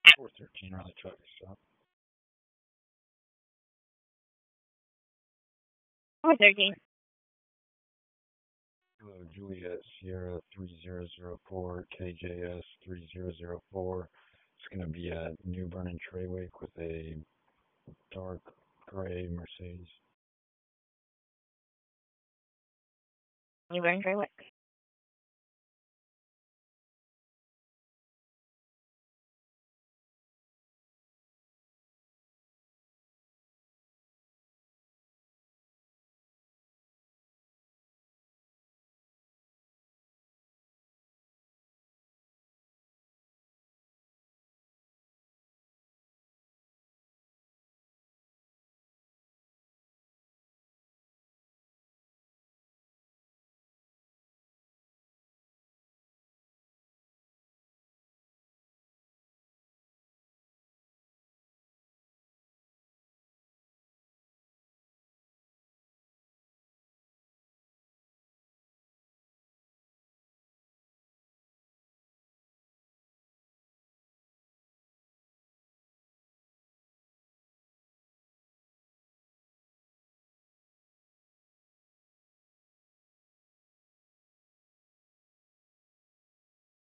413 Raleigh Traffic Stop. 413. Hello, Juliet Sierra 3004 KJS 3004. It's going to be at New Bern and Trawick with a dark gray Mercedes. New Bern Trawick.